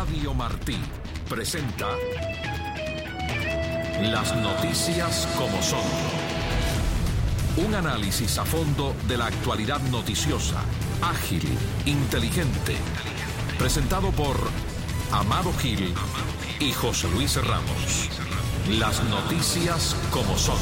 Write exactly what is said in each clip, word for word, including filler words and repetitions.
Radio Martí presenta Las noticias como son. Un análisis a fondo de la actualidad noticiosa, ágil, inteligente. Presentado por Amado Gil y José Luis Ramos. Las noticias como son.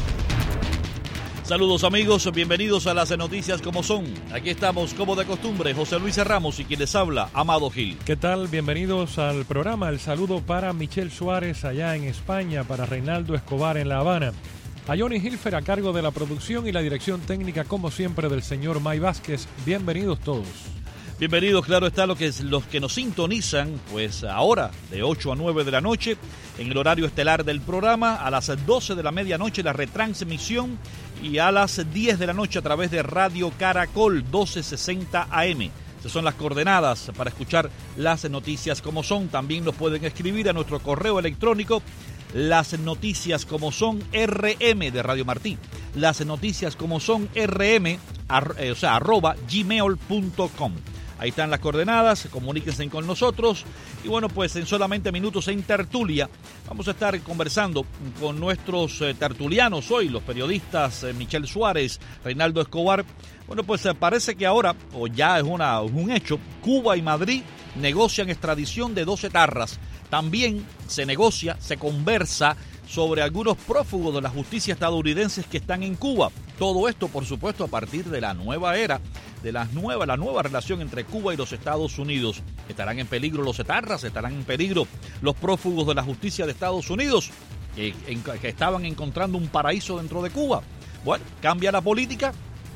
Saludos amigos, bienvenidos a las noticias como son. Aquí estamos como de costumbre, José Luis Ramos y quien les habla, Amado Gil. ¿Qué tal? Bienvenidos al programa. El saludo para Michelle Suárez allá en España, para Reinaldo Escobar en La Habana, a Johnny Hilfer a cargo de la producción y la dirección técnica como siempre del señor May Vázquez. Bienvenidos todos. Bienvenidos, claro está, lo que es, los que nos sintonizan, pues ahora de ocho a nueve de la noche, en el horario estelar del programa, a las doce de la medianoche la retransmisión y a las diez de la noche a través de Radio Caracol doce sesenta A M. Esas son las coordenadas para escuchar las noticias como son. También nos pueden escribir a nuestro correo electrónico, las noticias como son R M de Radio Martí, las noticias como son R M, ar, eh, o sea, arroba gmail punto com. Ahí están las coordenadas, comuníquense con nosotros. Y bueno, pues en solamente minutos en tertulia vamos a estar conversando con nuestros eh, tertulianos hoy, los periodistas eh, Michelle Suárez, Reinaldo Escobar. Bueno, pues eh, parece que ahora, o ya es una, un hecho, Cuba y Madrid negocian extradición de dos etarras. También se negocia, se conversa sobre algunos prófugos de la justicia estadounidenses que están en Cuba. Todo esto, por supuesto, a partir de la nueva era, de la nueva, la nueva relación entre Cuba y los Estados Unidos. ¿Estarán en peligro los etarras? ¿Estarán en peligro los prófugos de la justicia de Estados Unidos que, en, que estaban encontrando un paraíso dentro de Cuba? Bueno, cambia la política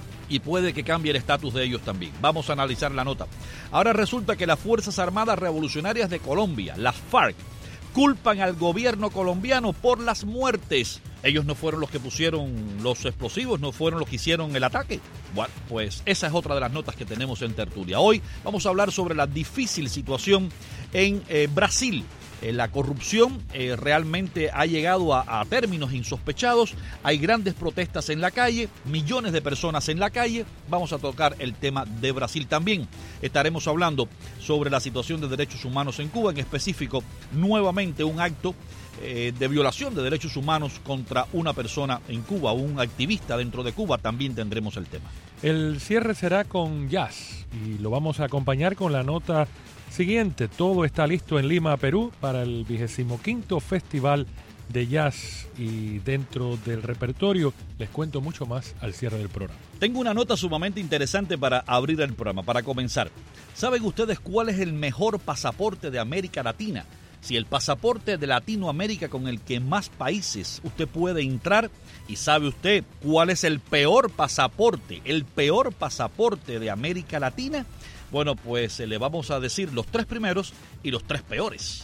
y puede que cambie el estatus de ellos también. Vamos a analizar la nota. Ahora resulta que las Fuerzas Armadas Revolucionarias de Colombia, las FARC, culpan al gobierno colombiano por las muertes. Ellos no fueron los que pusieron los explosivos, no fueron los que hicieron el ataque. Bueno, pues esa es otra de las notas que tenemos en tertulia. Hoy vamos a hablar sobre la difícil situación en eh, Brasil. Eh, la corrupción eh, realmente ha llegado a, a términos insospechados. Hay grandes protestas en la calle, millones de personas en la calle. Vamos a tocar el tema de Brasil también. Estaremos hablando sobre la situación de derechos humanos en Cuba, en específico, nuevamente un acto eh, de violación de derechos humanos contra una persona en Cuba, un activista dentro de Cuba. También tendremos el tema. El cierre será con jazz y lo vamos a acompañar con la nota siguiente. Todo está listo en Lima, Perú, para el vigésimo quinto Festival de Jazz, y dentro del repertorio les cuento mucho más al cierre del programa. Tengo una nota sumamente interesante para abrir el programa, para comenzar. ¿Saben ustedes cuál es el mejor pasaporte de América Latina? Si el pasaporte de Latinoamérica con el que más países usted puede entrar. ¿Y sabe usted cuál es el peor pasaporte, el peor pasaporte de América Latina? Bueno, pues le vamos a decir los tres primeros y los tres peores.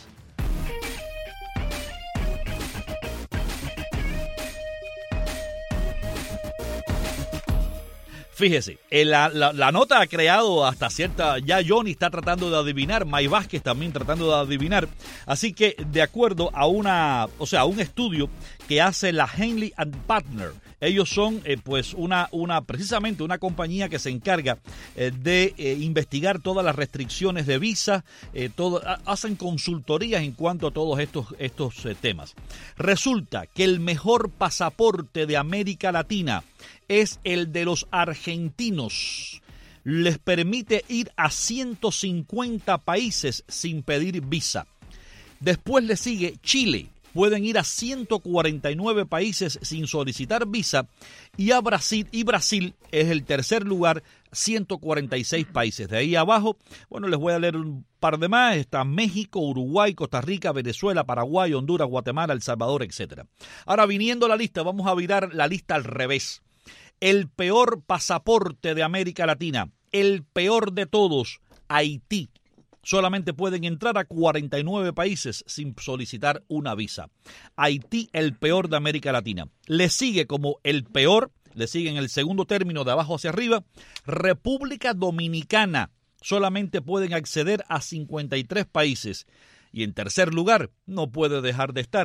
Fíjese, la, la, la nota ha creado hasta cierta... Ya Johnny está tratando de adivinar, May Vázquez también tratando de adivinar. Así que, de acuerdo a una, o sea, a un estudio que hace la Henley and Partner, ellos son, eh, pues, una, una, precisamente una compañía que se encarga eh, de eh, investigar todas las restricciones de visa, eh, todo, hacen consultorías en cuanto a todos estos, estos eh, temas. Resulta que el mejor pasaporte de América Latina es el de los argentinos. Les permite ir a ciento cincuenta países sin pedir visa. Después le sigue Chile. Pueden ir a ciento cuarenta y nueve países sin solicitar visa. Y a Brasil, y Brasil es el tercer lugar, ciento cuarenta y seis países. De ahí abajo, bueno, les voy a leer un par de más. Está México, Uruguay, Costa Rica, Venezuela, Paraguay, Honduras, Guatemala, El Salvador, etcétera. Ahora, viniendo a la lista, vamos a virar la lista al revés. El peor pasaporte de América Latina, el peor de todos, Haití. Solamente pueden entrar a cuarenta y nueve países sin solicitar una visa. Haití, el peor de América Latina. Le sigue como el peor, le sigue en el segundo término de abajo hacia arriba, República Dominicana. Solamente pueden acceder a cincuenta y tres países. Y en tercer lugar, no puede dejar de estar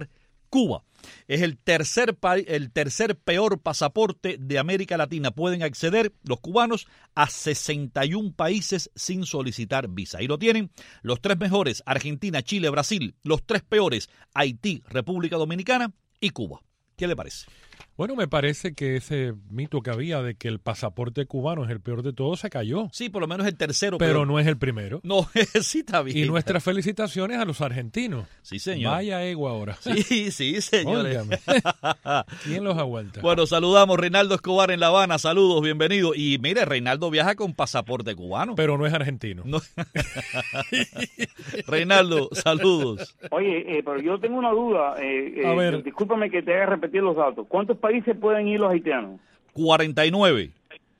Cuba es el tercer, pa- el tercer peor pasaporte de América Latina. Pueden acceder los cubanos a sesenta y un países sin solicitar visa. Ahí lo tienen. Los tres mejores, Argentina, Chile, Brasil. Los tres peores, Haití, República Dominicana y Cuba. ¿Qué le parece? Bueno, me parece que ese mito que había de que el pasaporte cubano es el peor de todos se cayó. Sí, por lo menos el tercero. Pero peor. no es el primero. No, sí está bien. Y nuestras felicitaciones a los argentinos. Sí, señor. Vaya ego ahora. Sí, sí, señores. Óigame. ¿Quién los aguanta? Bueno, saludamos a Reinaldo Escobar en La Habana. Saludos, bienvenido. Y mire, Reinaldo viaja con pasaporte cubano. Pero no es argentino. No. Reinaldo, saludos. Oye, eh, pero yo tengo una duda. Eh, A eh, ver. Discúlpame que te haga repetir los datos. ¿Cuántos países pueden ir los haitianos? cuarenta y nueve.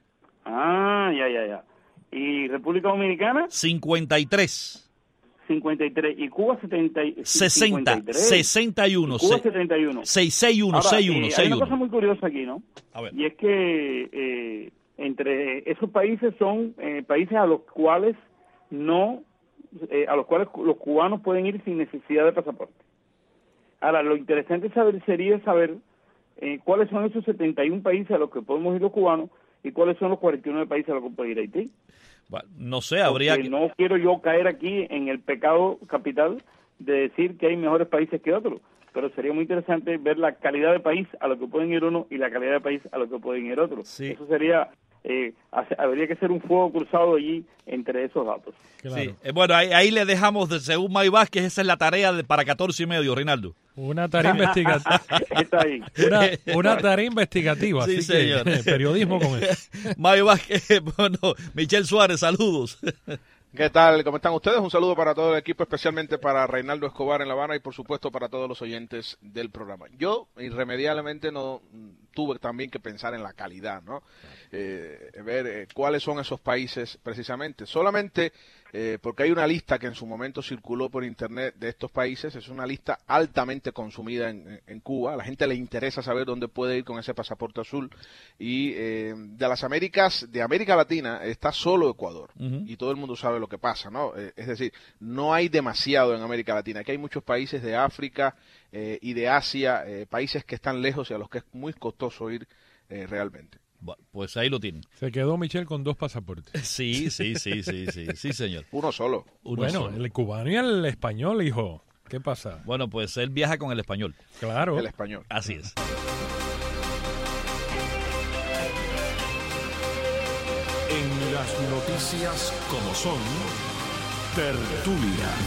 Ah, ya, ya, ya. ¿Y República Dominicana? cincuenta y tres. cincuenta y tres. ¿Y Cuba setenta? sesenta. cincuenta y tres. sesenta y uno. Y Cuba setenta y uno. seiscientos sesenta y uno. Ahora, sesenta y uno. eh, sesenta y hay una uno. cosa muy curiosa aquí, ¿no? A ver. Y es que eh, entre esos países son eh, países a los cuales no, eh, a los cuales los cubanos pueden ir sin necesidad de pasaporte. Ahora, lo interesante saber sería saber eh, cuáles son esos setenta y un países a los que podemos ir los cubanos y cuáles son los cuarenta y nueve países a los que puede ir Haití. Bueno, no sé, habría Porque que... no quiero yo caer aquí en el pecado capital de decir que hay mejores países que otros, pero sería muy interesante ver la calidad de país a lo que pueden ir uno y la calidad de país a lo que pueden ir otros. Sí. Eso sería, eh, hace- habría que hacer un fuego cruzado allí entre esos datos. Claro. Sí. Eh, bueno, ahí, ahí le dejamos, de, según May Vázquez, esa es la tarea de, para catorce y medio, Reinaldo. Una tarea investigativa. Está ahí. Una, una tarea investigativa. Sí, así señor. que, periodismo con eso. May Vázquez, bueno, Michelle Suárez, saludos. ¿Qué tal? ¿Cómo están ustedes? Un saludo para todo el equipo, especialmente para Reinaldo Escobar en La Habana y por supuesto para todos los oyentes del programa. Yo irremediablemente no tuve también que pensar en la calidad, ¿no? Eh, ver eh, cuáles son esos países precisamente. Solamente eh, porque hay una lista que en su momento circuló por internet de estos países, es una lista altamente consumida en, en Cuba. A la gente le interesa saber dónde puede ir con ese pasaporte azul. Y eh, de las Américas, de América Latina, está solo Ecuador. Uh-huh. Y todo el mundo sabe lo que pasa, ¿no? Eh, es decir, no hay demasiado en América Latina. Aquí hay muchos países de África eh, y de Asia, eh, países que están lejos y a los que es muy costoso ir eh, realmente. Bueno, pues ahí lo tienen. Se quedó Michelle con dos pasaportes. Sí, sí, sí, sí, sí, sí, señor. Uno solo. Uno Bueno, solo. el cubano y el español, hijo. ¿Qué pasa? Bueno, pues él viaja con el español. Claro. El español. Así es. En las noticias como son, tertulia.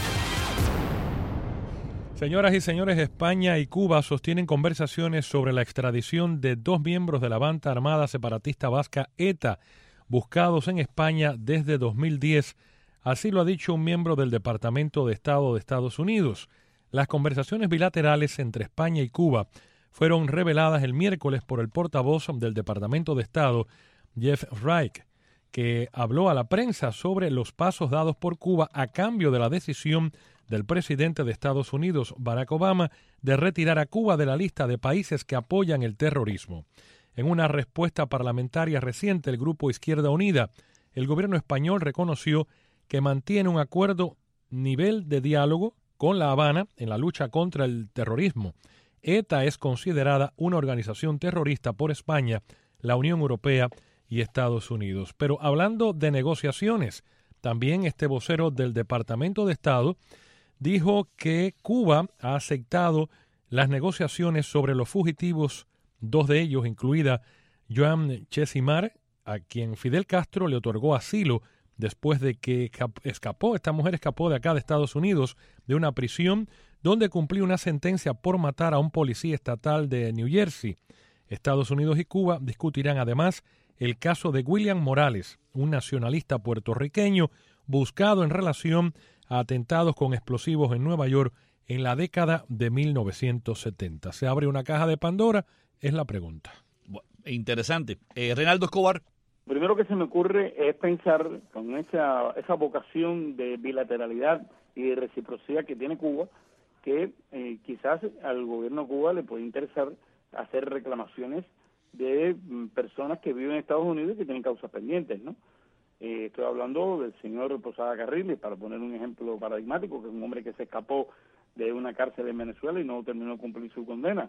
Señoras y señores, España y Cuba sostienen conversaciones sobre la extradición de dos miembros de la banda armada separatista vasca ETA, buscados en España desde dos mil diez. Así lo ha dicho un miembro del Departamento de Estado de Estados Unidos. Las conversaciones bilaterales entre España y Cuba fueron reveladas el miércoles por el portavoz del Departamento de Estado, Jeff Reich, que habló a la prensa sobre los pasos dados por Cuba a cambio de la decisión del presidente de Estados Unidos, Barack Obama, de retirar a Cuba de la lista de países que apoyan el terrorismo. En una respuesta parlamentaria reciente, el Grupo Izquierda Unida, el gobierno español reconoció que mantiene un acuerdo nivel de diálogo con La Habana en la lucha contra el terrorismo. ETA es considerada una organización terrorista por España, la Unión Europea y Estados Unidos. Pero hablando de negociaciones, también este vocero del Departamento de Estado dijo que Cuba ha aceptado las negociaciones sobre los fugitivos, dos de ellos, incluida Joan Chesimar, a quien Fidel Castro le otorgó asilo después de que escapó, esta mujer escapó de acá de Estados Unidos, de una prisión donde cumplió una sentencia por matar a un policía estatal de New Jersey. Estados Unidos y Cuba discutirán además el caso de William Morales, un nacionalista puertorriqueño buscado en relación a atentados con explosivos en Nueva York en la década de mil novecientos setenta. ¿Se abre una caja de Pandora? Es la pregunta. Bueno, interesante. Eh, Reinaldo Escobar. Primero que se me ocurre es pensar con esa, esa vocación de bilateralidad y de reciprocidad que tiene Cuba, que eh, quizás al gobierno de Cuba le puede interesar hacer reclamaciones de mm, personas que viven en Estados Unidos y que tienen causas pendientes, ¿no? Eh, estoy hablando del señor Posada Carriles, para poner un ejemplo paradigmático, que es un hombre que se escapó de una cárcel en Venezuela y no terminó de cumplir su condena.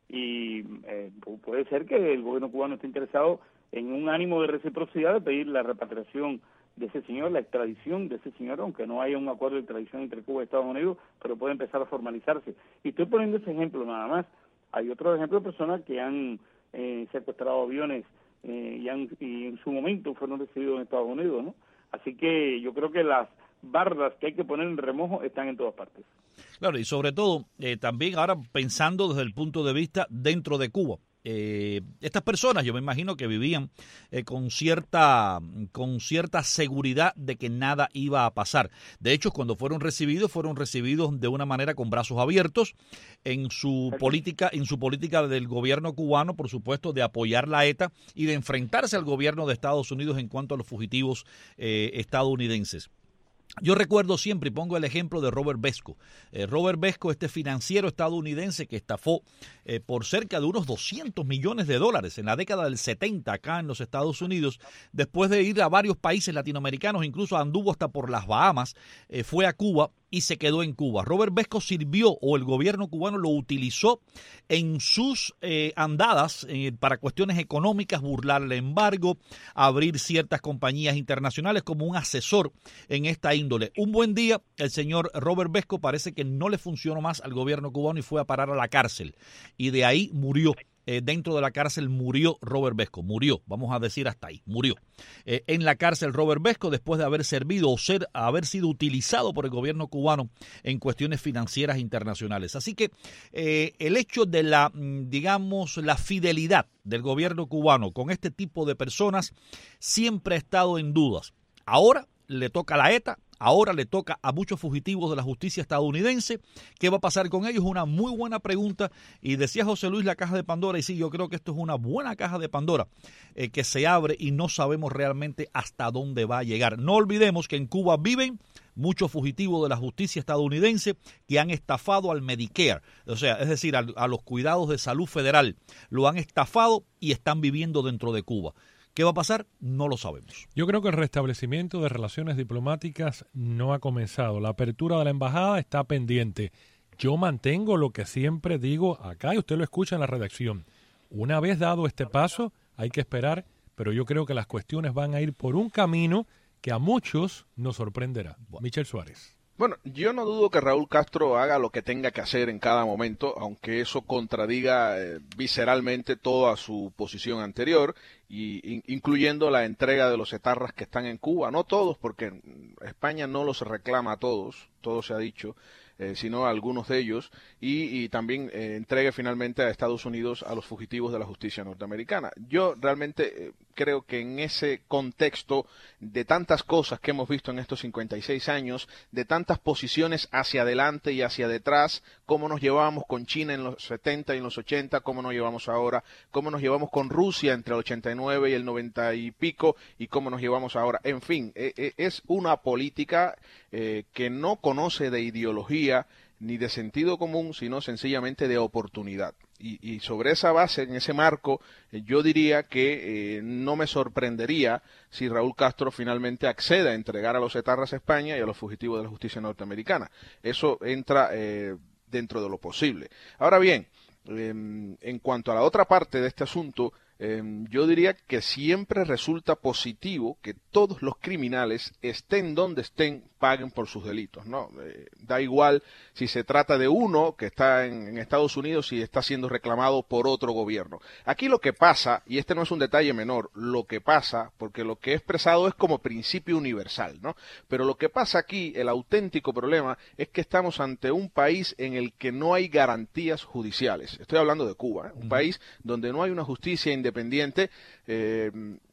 Y eh, puede ser que el gobierno cubano esté interesado en un ánimo de reciprocidad de pedir la repatriación de ese señor, la extradición de ese señor, aunque no haya un acuerdo de extradición entre Cuba y Estados Unidos, pero puede empezar a formalizarse. Y estoy poniendo ese ejemplo nada más. Hay otros ejemplos de personas que han eh, secuestrado aviones eh, y, han, y en su momento fueron recibidos en Estados Unidos, ¿no? Así que yo creo que las barras que hay que poner en remojo están en todas partes. Claro, y sobre todo, eh, también ahora pensando desde el punto de vista dentro de Cuba. Eh, estas personas, yo me imagino que vivían eh, con cierta con cierta seguridad de que nada iba a pasar. De hecho, cuando fueron recibidos, fueron recibidos de una manera con brazos abiertos en su política, en su política del gobierno cubano, por supuesto, de apoyar la ETA y de enfrentarse al gobierno de Estados Unidos en cuanto a los fugitivos eh, estadounidenses. Yo recuerdo siempre, y pongo el ejemplo de Robert Vesco. Eh, Robert Vesco, este financiero estadounidense que estafó eh, por cerca de unos doscientos millones de dólares en la década del setenta acá en los Estados Unidos, después de ir a varios países latinoamericanos, incluso anduvo hasta por las Bahamas, eh, fue a Cuba y se quedó en Cuba. Robert Vesco sirvió, o el gobierno cubano lo utilizó en sus eh, andadas eh, para cuestiones económicas, burlar el embargo, abrir ciertas compañías internacionales como un asesor en esta índole. Un buen día, el señor Robert Vesco parece que no le funcionó más al gobierno cubano y fue a parar a la cárcel. Y de ahí murió. Eh, dentro de la cárcel murió Robert Vesco, murió, vamos a decir hasta ahí, murió. Eh, en la cárcel Robert Vesco, después de haber servido o ser, haber sido utilizado por el gobierno cubano en cuestiones financieras internacionales. Así que eh, el hecho de la, digamos, la fidelidad del gobierno cubano con este tipo de personas siempre ha estado en dudas. Ahora le toca a la ETA. Ahora le toca a muchos fugitivos de la justicia estadounidense. ¿Qué va a pasar con ellos? Una muy buena pregunta. Y decía José Luis la caja de Pandora. Y sí, yo creo que esto es una buena caja de Pandora eh, que se abre y no sabemos realmente hasta dónde va a llegar. No olvidemos que en Cuba viven muchos fugitivos de la justicia estadounidense que han estafado al Medicare. O sea, es decir, a, a los cuidados de salud federal. Lo han estafado y están viviendo dentro de Cuba. ¿Qué va a pasar? No lo sabemos. Yo creo que el restablecimiento de relaciones diplomáticas no ha comenzado. La apertura de la embajada está pendiente. Yo mantengo lo que siempre digo acá y usted lo escucha en la redacción. Una vez dado este paso, hay que esperar, pero yo creo que las cuestiones van a ir por un camino que a muchos nos sorprenderá. Michel Suárez. Bueno, yo no dudo que Raúl Castro haga lo que tenga que hacer en cada momento, aunque eso contradiga eh, visceralmente toda su posición anterior, y, in, incluyendo la entrega de los etarras que están en Cuba. No todos, porque España no los reclama a todos, todo se ha dicho, eh, sino a algunos de ellos, y, y también eh, entregue finalmente a Estados Unidos a los fugitivos de la justicia norteamericana. Yo realmente eh, creo que en ese contexto de tantas cosas que hemos visto en estos cincuenta y seis años, de tantas posiciones hacia adelante y hacia detrás, cómo nos llevábamos con China en los setenta y en los ochenta, cómo nos llevamos ahora, cómo nos llevamos con Rusia entre el ochenta y nueve y el noventa y pico, y cómo nos llevamos ahora. En fin, eh, eh, es una política eh, que no conoce de ideología ni de sentido común, sino sencillamente de oportunidad. Y, y sobre esa base, en ese marco, eh, yo diría que eh, no me sorprendería si Raúl Castro finalmente accede a entregar a los etarras a España y a los fugitivos de la justicia norteamericana. Eso entra eh, dentro de lo posible. Ahora bien, eh, en cuanto a la otra parte de este asunto, eh, yo diría que siempre resulta positivo que todos los criminales, estén donde estén, paguen por sus delitos, ¿no? Eh, da igual si se trata de uno que está en, en Estados Unidos y está siendo reclamado por otro gobierno. Aquí lo que pasa, y este no es un detalle menor, lo que pasa, porque lo que he expresado es como principio universal, ¿no? Pero lo que pasa aquí, el auténtico problema, es que estamos ante un país en el que no hay garantías judiciales. Estoy hablando de Cuba, ¿eh? Un uh-huh. país donde no hay una justicia independiente, eh,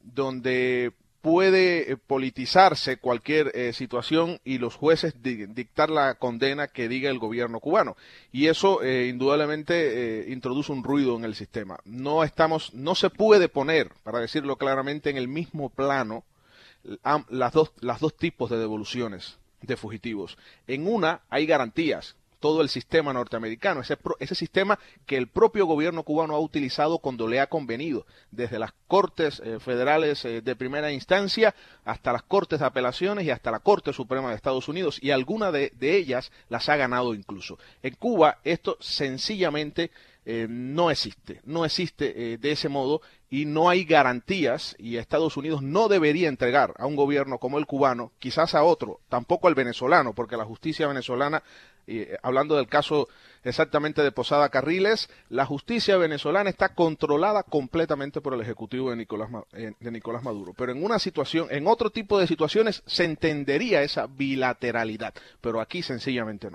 donde puede politizarse cualquier eh, situación y los jueces di dictar la condena que diga el gobierno cubano, y eso eh, indudablemente eh, introduce un ruido en el sistema. No estamos, no se puede poner, para decirlo claramente, en el mismo plano las dos, las dos tipos de devoluciones de fugitivos. En una hay garantías, todo el sistema norteamericano, ese, pro, ese sistema que el propio gobierno cubano ha utilizado cuando le ha convenido, desde las cortes eh, federales eh, de primera instancia hasta las cortes de apelaciones y hasta la Corte Suprema de Estados Unidos, y alguna de, de ellas las ha ganado incluso. En Cuba esto sencillamente eh, no existe, no existe eh, de ese modo, y no hay garantías, y Estados Unidos no debería entregar a un gobierno como el cubano, quizás a otro, tampoco al venezolano, porque la justicia venezolana, eh, hablando del caso exactamente de Posada Carriles, la justicia venezolana está controlada completamente por el ejecutivo de Nicolás, eh, de Nicolás Maduro, pero en una situación, en otro tipo de situaciones se entendería esa bilateralidad, pero aquí sencillamente no.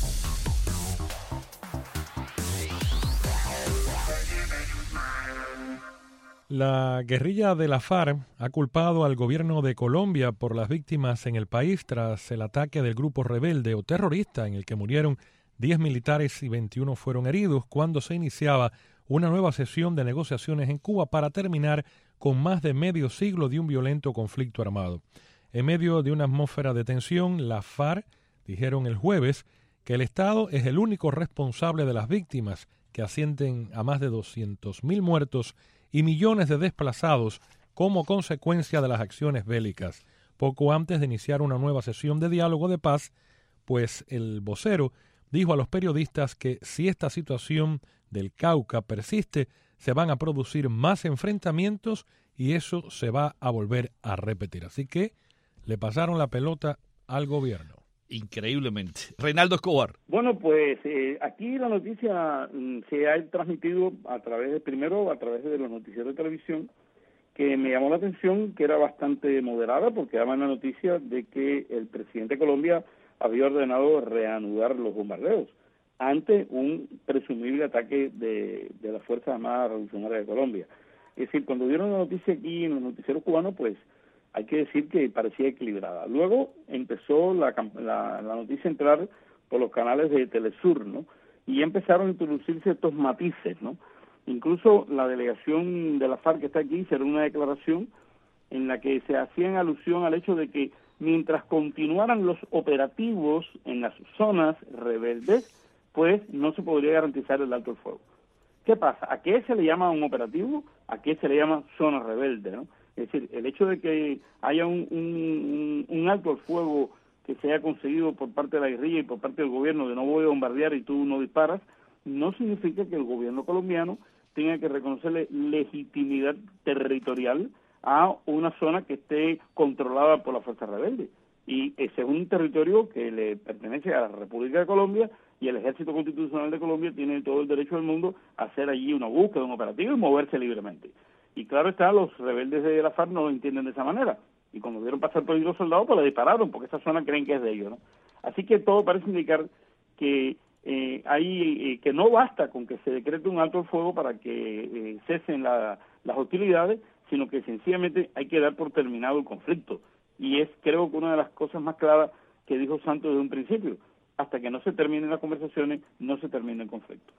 La guerrilla de la FARC ha culpado al gobierno de Colombia por las víctimas en el país tras el ataque del grupo rebelde o terrorista en el que murieron diez militares y veintiuno fueron heridos cuando se iniciaba una nueva sesión de negociaciones en Cuba para terminar con más de medio siglo de un violento conflicto armado. En medio de una atmósfera de tensión, la FARC dijeron el jueves que el Estado es el único responsable de las víctimas, que ascienden a más de doscientos mil muertos y millones de desplazados como consecuencia de las acciones bélicas, poco antes de iniciar una nueva sesión de diálogo de paz, pues el vocero dijo a los periodistas que si esta situación del Cauca persiste, se van a producir más enfrentamientos y eso se va a volver a repetir. Así que le pasaron la pelota al gobierno. Increíblemente. Reinaldo Escobar. Bueno, pues eh, aquí la noticia mm, se ha transmitido a través de, primero a través de los noticieros de televisión, que me llamó la atención que era bastante moderada, porque daban la noticia de que el presidente de Colombia había ordenado reanudar los bombardeos ante un presumible ataque de, de las Fuerzas Armadas Revolucionarias de Colombia. Es decir, cuando dieron la noticia aquí en los noticieros cubanos, pues hay que decir que parecía equilibrada. Luego empezó la, la, la noticia a entrar por los canales de Telesur, ¿no? Y empezaron a introducirse estos matices, ¿no? Incluso la delegación de la FARC que está aquí hizo una declaración en la que se hacían alusión al hecho de que mientras continuaran los operativos en las zonas rebeldes, pues no se podría garantizar el alto el fuego. ¿Qué pasa? ¿A qué se le llama un operativo? ¿A qué se le llama zona rebelde, no? Es decir, el hecho de que haya un, un, un alto al fuego que se haya conseguido por parte de la guerrilla y por parte del gobierno de no voy a bombardear y tú no disparas, no significa que el gobierno colombiano tenga que reconocerle legitimidad territorial a una zona que esté controlada por la fuerza rebelde. Y ese es un territorio que le pertenece a la República de Colombia, y el Ejército Constitucional de Colombia tiene todo el derecho del mundo a hacer allí una búsqueda, un operativo y moverse libremente. Y claro está, los rebeldes de la FARC no lo entienden de esa manera. Y cuando vieron pasar por ahí los soldados, pues le dispararon, porque esa zona creen que es de ellos, ¿no? Así que todo parece indicar que eh, hay, eh, que no basta con que se decrete un alto el fuego para que eh, cesen la, las hostilidades, sino que sencillamente hay que dar por terminado el conflicto. Y es, creo que una de las cosas más claras que dijo Santos desde un principio: hasta que no se terminen las conversaciones, no se termina el conflicto.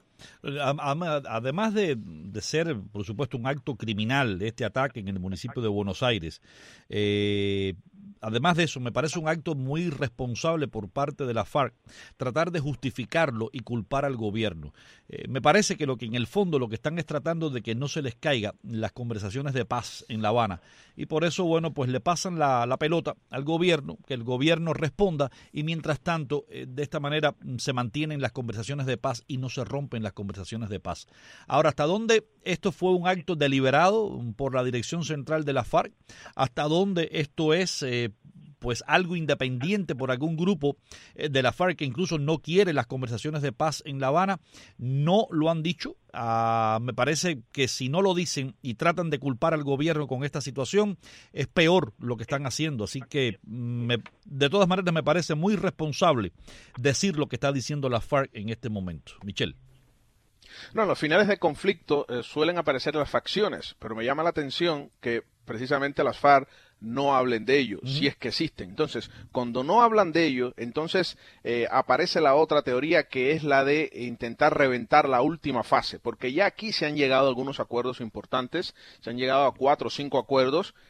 Además de, de ser, por supuesto, un acto criminal este ataque en el municipio de Buenos Aires, eh, además de eso, me parece un acto muy irresponsable por parte de la FARC tratar de justificarlo y culpar al gobierno. Eh, me parece que lo que en el fondo lo que están es tratando de que no se les caiga las conversaciones de paz en La Habana. Y por eso, bueno, pues le pasan la, la pelota al gobierno, que el gobierno responda, y mientras tanto, eh, de esta manera se mantienen las conversaciones de paz y no se rompen las conversaciones de paz. Ahora, ¿hasta dónde esto fue un acto deliberado por la Dirección Central de la FARC? ¿Hasta dónde esto es eh, pues algo independiente por algún grupo eh, de la FARC que incluso no quiere las conversaciones de paz en La Habana? No lo han dicho. Ah, me parece que si no lo dicen y tratan de culpar al gobierno con esta situación, es peor lo que están haciendo. Así que me, de todas maneras me parece muy responsable decir lo que está diciendo la FARC en este momento. Michel. No, en los finales de conflicto eh, suelen aparecer las facciones, pero me llama la atención que precisamente las FARC no hablen de ello, uh-huh. si es que existen. Entonces, cuando no hablan de ello, entonces eh, aparece la otra teoría, que es la de intentar reventar la última fase, porque ya aquí se han llegado a algunos acuerdos importantes, se han llegado a cuatro o cinco acuerdos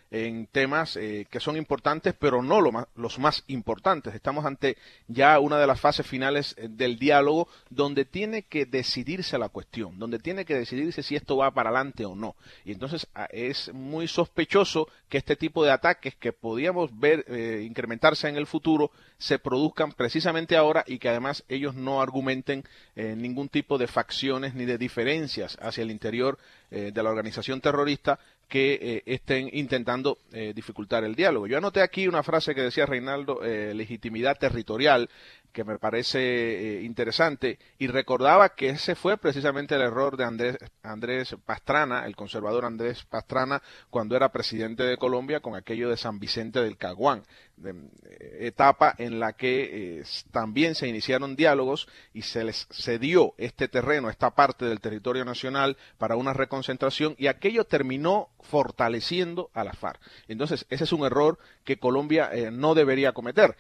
en temas eh, que son importantes, pero no lo más, los más importantes. Estamos ante ya una de las fases finales del diálogo, donde tiene que decidirse la cuestión, donde tiene que decidirse si esto va para adelante o no. Y entonces es muy sospechoso que este tipo de ataques que podíamos ver eh, incrementarse en el futuro se produzcan precisamente ahora, y que además ellos no argumenten eh, ningún tipo de facciones ni de diferencias hacia el interior eh, de la organización terrorista que eh, estén intentando eh, dificultar el diálogo. Yo anoté aquí una frase que decía Reinaldo, eh, legitimidad territorial, que me parece eh, interesante, y recordaba que ese fue precisamente el error de Andrés, Andrés Pastrana, el conservador Andrés Pastrana, cuando era presidente de Colombia, con aquello de San Vicente del Caguán, de, eh, etapa en la que eh, también se iniciaron diálogos y se les cedió este terreno, esta parte del territorio nacional, para una reconcentración, y aquello terminó fortaleciendo a la FARC. Entonces, ese es un error que Colombia eh, no debería cometer.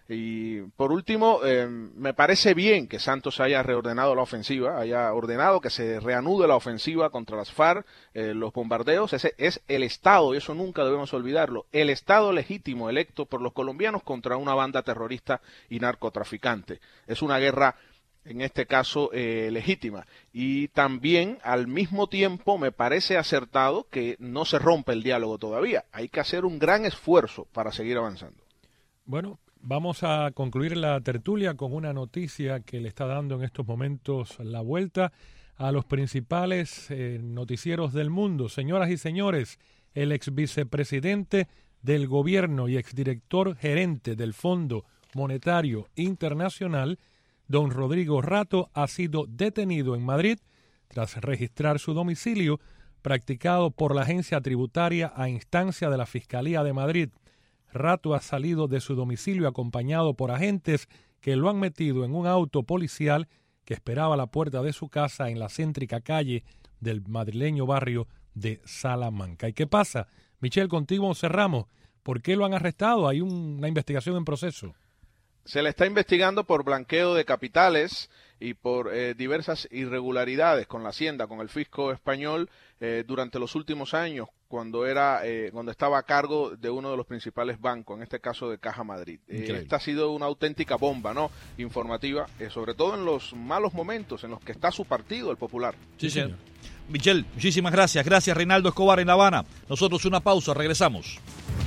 Y por último, eh, me parece bien que Santos haya reordenado la ofensiva, haya ordenado que se reanude la ofensiva contra las FARC, eh, los bombardeos. Ese es el Estado, y eso nunca debemos olvidarlo, el Estado legítimo electo por los colombianos contra una banda terrorista y narcotraficante. Es una guerra, en este caso, eh, legítima. Y también, al mismo tiempo, me parece acertado que no se rompa el diálogo todavía. Hay que hacer un gran esfuerzo para seguir avanzando. Bueno, vamos a concluir la tertulia con una noticia que le está dando en estos momentos la vuelta a los principales eh, noticieros del mundo. Señoras y señores, el ex vicepresidente del gobierno y exdirector gerente del Fondo Monetario Internacional, don Rodrigo Rato, ha sido detenido en Madrid tras registrar su domicilio practicado por la agencia tributaria a instancia de la Fiscalía de Madrid. Rato ha salido de su domicilio acompañado por agentes que lo han metido en un auto policial que esperaba a la puerta de su casa en la céntrica calle del madrileño barrio de Salamanca. ¿Y qué pasa? Michelle, contigo cerramos. ¿Por qué lo han arrestado? Hay un, una investigación en proceso. Se le está investigando por blanqueo de capitales y por eh, diversas irregularidades con la Hacienda, con el fisco español, eh, durante los últimos años, cuando era eh, cuando estaba a cargo de uno de los principales bancos, en este caso de Caja Madrid. Eh, esta ha sido una auténtica bomba, ¿no?, informativa, eh, sobre todo en los malos momentos en los que está su partido, el Popular. Sí, señor. Michelle, muchísimas gracias. Gracias, Reinaldo Escobar en La Habana. Nosotros una pausa, regresamos.